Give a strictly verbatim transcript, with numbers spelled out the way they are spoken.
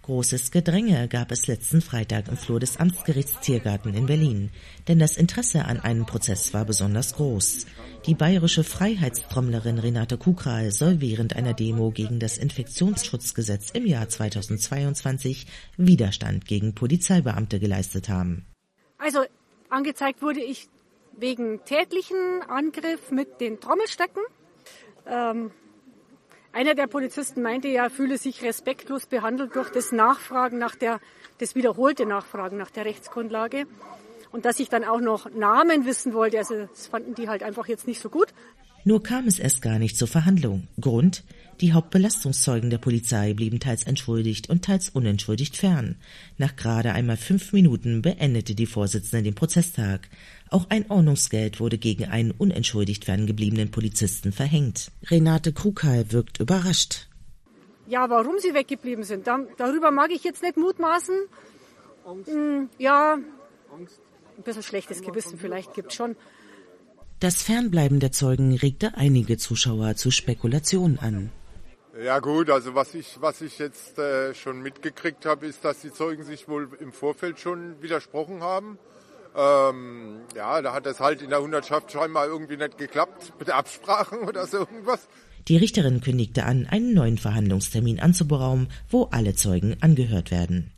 Großes Gedränge gab es letzten Freitag im Flur des Amtsgerichts Tiergarten in Berlin, denn das Interesse an einem Prozess war besonders groß. Die bayerische Freiheitstrommlerin Renate Kukral soll während einer Demo gegen das Infektionsschutzgesetz im Jahr zweitausendzweiundzwanzig Widerstand gegen Polizeibeamte geleistet haben. Also angezeigt wurde ich wegen tätlichen Angriff mit den Trommelstöcken. Ähm, einer der Polizisten meinte, er fühle sich respektlos behandelt durch das Nachfragen nach der, das wiederholte Nachfragen nach der Rechtsgrundlage. Und dass ich dann auch noch Namen wissen wollte, also das fanden die halt einfach jetzt nicht so gut. Nur kam es erst gar nicht zur Verhandlung. Grund? Die Hauptbelastungszeugen der Polizei blieben teils entschuldigt und teils unentschuldigt fern. Nach gerade einmal fünf Minuten beendete die Vorsitzende den Prozesstag. Auch ein Ordnungsgeld wurde gegen einen unentschuldigt ferngebliebenen Polizisten verhängt. Renate Kukal wirkt überrascht. Ja, warum sie weggeblieben sind, da, darüber mag ich jetzt nicht mutmaßen. Angst. Hm, ja, Angst. Ein bisschen schlechtes Gewissen vielleicht gibt's schon. Das Fernbleiben der Zeugen regte einige Zuschauer zu Spekulationen an. Ja gut, also was ich, was ich jetzt äh, schon mitgekriegt habe, ist, dass die Zeugen sich wohl im Vorfeld schon widersprochen haben. Ähm, ja, da hat es halt in der Hundertschaft scheinbar irgendwie nicht geklappt mit Absprachen oder so irgendwas. Die Richterin kündigte an, einen neuen Verhandlungstermin anzuberaumen, wo alle Zeugen angehört werden.